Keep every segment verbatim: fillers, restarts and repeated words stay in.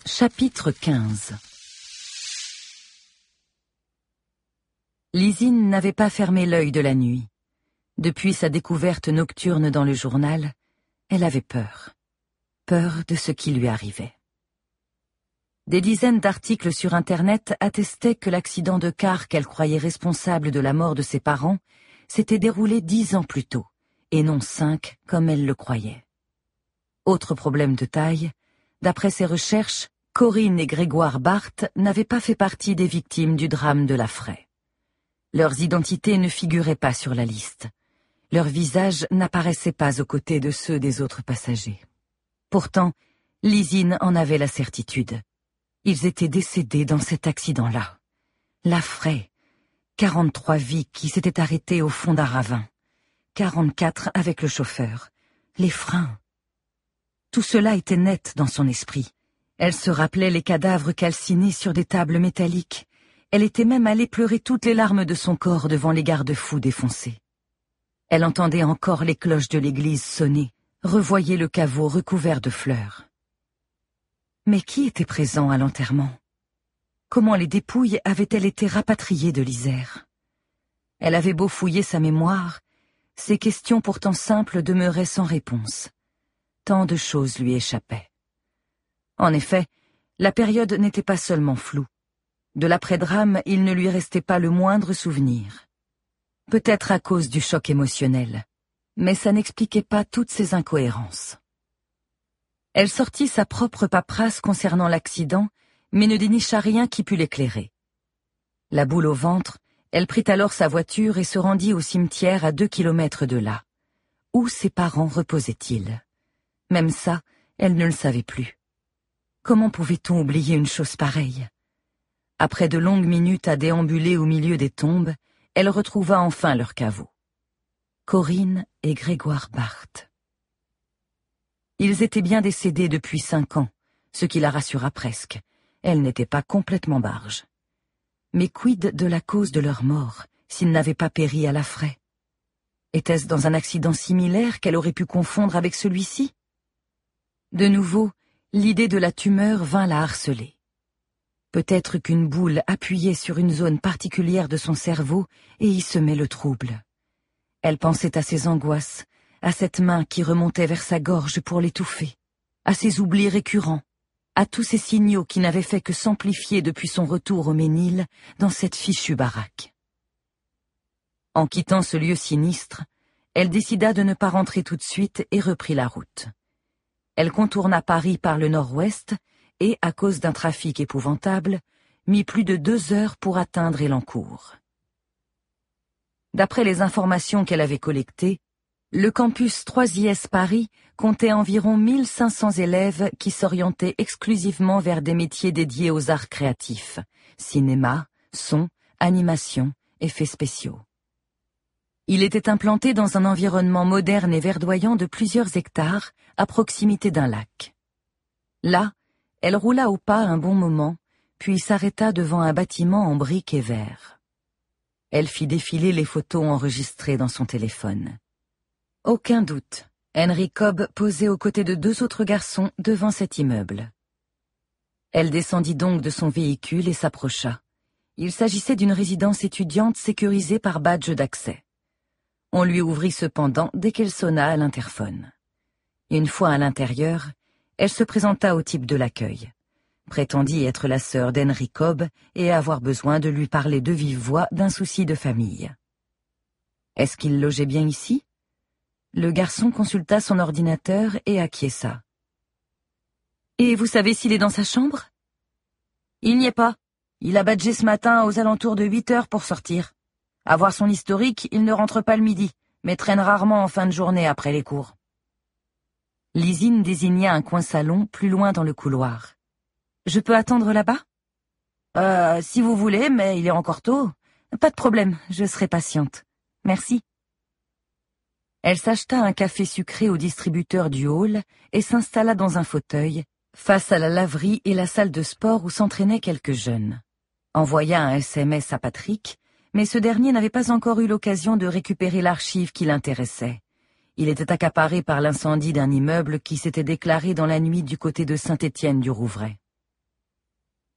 Chapitre quinze. Lizine n'avait pas fermé l'œil de la nuit. Depuis sa découverte nocturne dans le journal, elle avait peur. Peur de ce qui lui arrivait. Des dizaines d'articles sur Internet attestaient que l'accident de car qu'elle croyait responsable de la mort de ses parents s'était déroulé dix ans plus tôt, et non cinq comme elle le croyait. Autre problème de taille, d'après ses recherches, Corinne et Grégoire Barthes n'avaient pas fait partie des victimes du drame de la Fraye. Leurs identités ne figuraient pas sur la liste. Leurs visages n'apparaissaient pas aux côtés de ceux des autres passagers. Pourtant, Lizine en avait la certitude. Ils étaient décédés dans cet accident-là. La Fraye, quarante-trois vies qui s'étaient arrêtées au fond d'un ravin. quarante-quatre avec le chauffeur. Les freins. Tout cela était net dans son esprit. Elle se rappelait les cadavres calcinés sur des tables métalliques. Elle était même allée pleurer toutes les larmes de son corps devant les garde-fous défoncés. Elle entendait encore les cloches de l'église sonner, revoyait le caveau recouvert de fleurs. Mais qui était présent à l'enterrement? Comment les dépouilles avaient-elles été rapatriées de l'Isère? Elle avait beau fouiller sa mémoire, ces questions pourtant simples demeuraient sans réponse. Tant de choses lui échappaient. En effet, la période n'était pas seulement floue. De l'après-drame, il ne lui restait pas le moindre souvenir. Peut-être à cause du choc émotionnel, mais ça n'expliquait pas toutes ces incohérences. Elle sortit sa propre paperasse concernant l'accident, mais ne dénicha rien qui pût l'éclairer. La boule au ventre, elle prit alors sa voiture et se rendit au cimetière à deux kilomètres de là. Où ses parents reposaient-ils? Même ça, elle ne le savait plus. Comment pouvait-on oublier une chose pareille? Après de longues minutes à déambuler au milieu des tombes, elle retrouva enfin leur caveau. Corinne et Grégoire Barthes. Ils étaient bien décédés depuis cinq ans, ce qui la rassura presque. Elle n'était pas complètement barge. Mais quid de la cause de leur mort, s'ils n'avaient pas péri à la Fraye? Était-ce dans un accident similaire qu'elle aurait pu confondre avec celui-ci? De nouveau, l'idée de la tumeur vint la harceler. Peut-être qu'une boule appuyait sur une zone particulière de son cerveau et y semait le trouble. Elle pensait à ses angoisses, à cette main qui remontait vers sa gorge pour l'étouffer, à ses oublis récurrents, à tous ces signaux qui n'avaient fait que s'amplifier depuis son retour au Ménil dans cette fichue baraque. En quittant ce lieu sinistre, elle décida de ne pas rentrer tout de suite et reprit la route. Elle contourna Paris par le nord-ouest et, à cause d'un trafic épouvantable, mit plus de deux heures pour atteindre Elancourt. D'après les informations qu'elle avait collectées, le campus trois I S Paris comptait environ mille cinq cents élèves qui s'orientaient exclusivement vers des métiers dédiés aux arts créatifs, cinéma, son, animation, effets spéciaux. Il était implanté dans un environnement moderne et verdoyant de plusieurs hectares, à proximité d'un lac. Là, elle roula au pas un bon moment, puis s'arrêta devant un bâtiment en briques et verre. Elle fit défiler les photos enregistrées dans son téléphone. Aucun doute, Henry Cobb posait aux côtés de deux autres garçons devant cet immeuble. Elle descendit donc de son véhicule et s'approcha. Il s'agissait d'une résidence étudiante sécurisée par badge d'accès. On lui ouvrit cependant dès qu'elle sonna à l'interphone. Une fois à l'intérieur, elle se présenta au type de l'accueil, prétendit être la sœur d'Henry Cobb et avoir besoin de lui parler de vive voix d'un souci de famille. Est-ce qu'il logeait bien ici? Le garçon consulta son ordinateur et acquiesça. Et vous savez s'il est dans sa chambre? Il n'y est pas. Il a badgé ce matin aux alentours de huit heures pour sortir. À voir son historique, il ne rentre pas le midi, mais traîne rarement en fin de journée après les cours. Lizine désigna un coin salon plus loin dans le couloir. Je peux attendre là-bas? Euh, si vous voulez, mais il est encore tôt. Pas de problème, je serai patiente. Merci. Elle s'acheta un café sucré au distributeur du hall et s'installa dans un fauteuil, face à la laverie et la salle de sport où s'entraînaient quelques jeunes. Envoya un S M S à Patrick, mais ce dernier n'avait pas encore eu l'occasion de récupérer l'archive qui l'intéressait. Il était accaparé par l'incendie d'un immeuble qui s'était déclaré dans la nuit du côté de Saint-Étienne-du-Rouvray.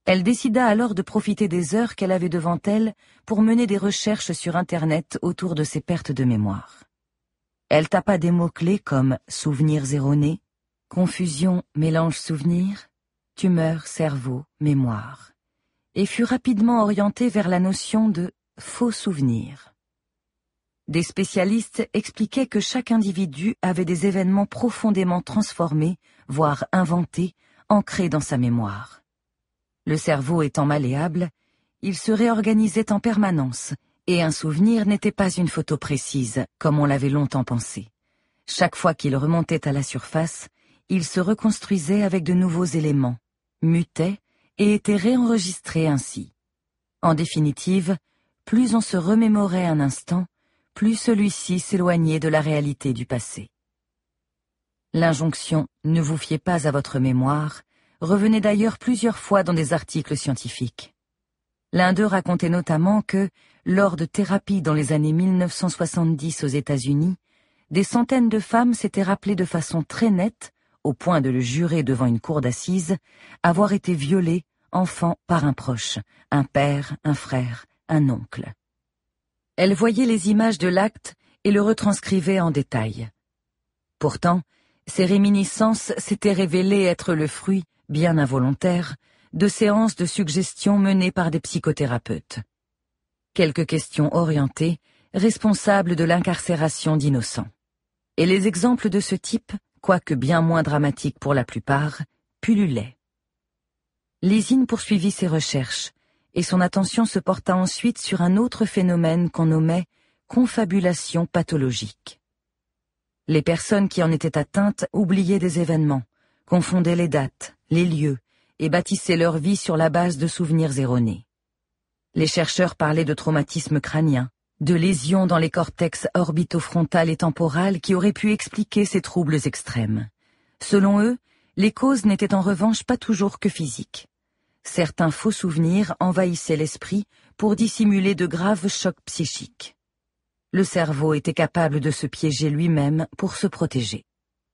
Elle décida alors de profiter des heures qu'elle avait devant elle pour mener des recherches sur Internet autour de ses pertes de mémoire. Elle tapa des mots-clés comme « souvenirs erronés »,« confusion, mélange souvenir »,« tumeur, cerveau, mémoire » et fut rapidement orientée vers la notion de « faux souvenirs ». Des spécialistes expliquaient que chaque individu avait des événements profondément transformés, voire inventés, ancrés dans sa mémoire. Le cerveau étant malléable, il se réorganisait en permanence, et un souvenir n'était pas une photo précise, comme on l'avait longtemps pensé. Chaque fois qu'il remontait à la surface, il se reconstruisait avec de nouveaux éléments, mutait et était réenregistré ainsi. En définitive, plus on se remémorait un instant, plus celui-ci s'éloignait de la réalité du passé. L'injonction « ne vous fiez pas à votre mémoire » revenait d'ailleurs plusieurs fois dans des articles scientifiques. L'un d'eux racontait notamment que, lors de thérapies dans les années mille neuf cent soixante-dix aux États-Unis, des centaines de femmes s'étaient rappelées de façon très nette, au point de le jurer devant une cour d'assises, avoir été violées, enfant, par un proche, un père, un frère, un oncle. Elles voyaient les images de l'acte et le retranscrivaient en détail. Pourtant, ces réminiscences s'étaient révélées être le fruit, bien involontaire, de séances de suggestion menées par des psychothérapeutes. Quelques questions orientées, responsables de l'incarcération d'innocents. Et les exemples de ce type, quoique bien moins dramatiques pour la plupart, pullulaient. Lizine poursuivit ses recherches, et son attention se porta ensuite sur un autre phénomène qu'on nommait confabulation pathologique. Les personnes qui en étaient atteintes oubliaient des événements, confondaient les dates, les lieux, et bâtissaient leur vie sur la base de souvenirs erronés. Les chercheurs parlaient de traumatisme crânien, de lésions dans les cortex orbitofrontal et temporal qui auraient pu expliquer ces troubles extrêmes. Selon eux, les causes n'étaient en revanche pas toujours que physiques. Certains faux souvenirs envahissaient l'esprit pour dissimuler de graves chocs psychiques. Le cerveau était capable de se piéger lui-même pour se protéger.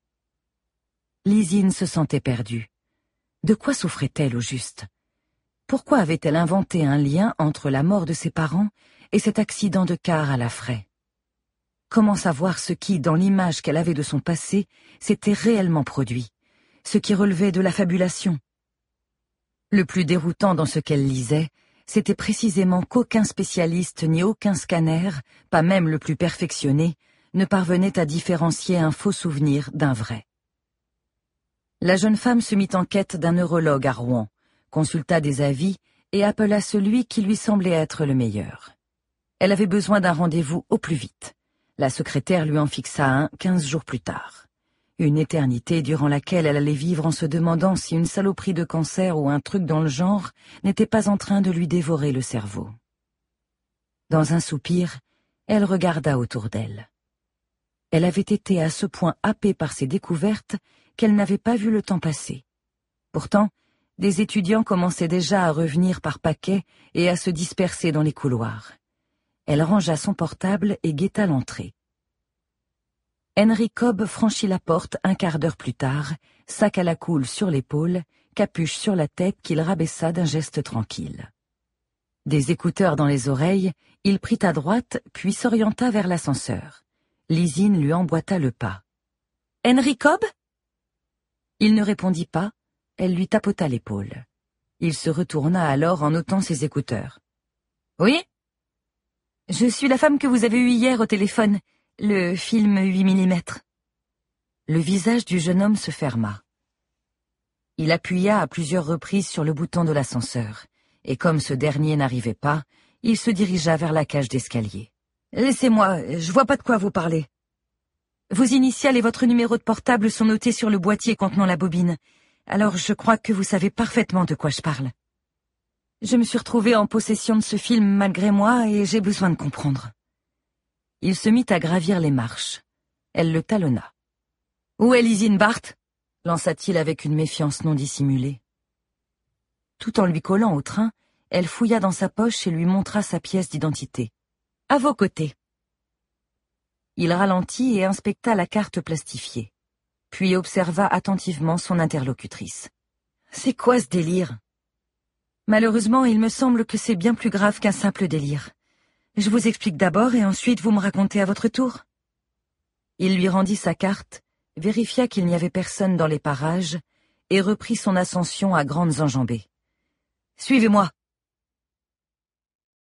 Lizine se sentait perdue. De quoi souffrait-elle au juste? Pourquoi avait-elle inventé un lien entre la mort de ses parents et cet accident de car à la Fraye? Comment savoir ce qui, dans l'image qu'elle avait de son passé, s'était réellement produit, ce qui relevait de la fabulation? Le plus déroutant dans ce qu'elle lisait, c'était précisément qu'aucun spécialiste ni aucun scanner, pas même le plus perfectionné, ne parvenait à différencier un faux souvenir d'un vrai. La jeune femme se mit en quête d'un neurologue à Rouen, consulta des avis et appela celui qui lui semblait être le meilleur. Elle avait besoin d'un rendez-vous au plus vite. La secrétaire lui en fixa un quinze jours plus tard. Une éternité durant laquelle elle allait vivre en se demandant si une saloperie de cancer ou un truc dans le genre n'était pas en train de lui dévorer le cerveau. Dans un soupir, elle regarda autour d'elle. Elle avait été à ce point happée par ses découvertes qu'elle n'avait pas vu le temps passer. Pourtant, des étudiants commençaient déjà à revenir par paquets et à se disperser dans les couloirs. Elle rangea son portable et guetta l'entrée. Henry Cobb franchit la porte un quart d'heure plus tard, sac à la coule sur l'épaule, capuche sur la tête qu'il rabaissa d'un geste tranquille. Des écouteurs dans les oreilles, il prit à droite puis s'orienta vers l'ascenseur. Lizine lui emboîta le pas. « Henry Cobb ?» Il ne répondit pas, elle lui tapota l'épaule. Il se retourna alors en ôtant ses écouteurs. « Oui ? Je suis la femme que vous avez eue hier au téléphone. Le film huit millimètres. Le visage du jeune homme se ferma. Il appuya à plusieurs reprises sur le bouton de l'ascenseur, et comme ce dernier n'arrivait pas, il se dirigea vers la cage d'escalier. « Laissez-moi, je vois pas de quoi vous parlez. Vos initiales et votre numéro de portable sont notés sur le boîtier contenant la bobine, alors je crois que vous savez parfaitement de quoi je parle. Je me suis retrouvée en possession de ce film malgré moi et j'ai besoin de comprendre. » Il se mit à gravir les marches. Elle le talonna. « Où est Lizine Barth ?» lança-t-il avec une méfiance non dissimulée. Tout en lui collant au train, elle fouilla dans sa poche et lui montra sa pièce d'identité. « À vos côtés. » Il ralentit et inspecta la carte plastifiée, puis observa attentivement son interlocutrice. « C'est quoi ce délire ?» Malheureusement, il me semble que c'est bien plus grave qu'un simple délire. Je vous explique d'abord et ensuite vous me racontez à votre tour. Il lui rendit sa carte, vérifia qu'il n'y avait personne dans les parages et reprit son ascension à grandes enjambées. « Suivez-moi »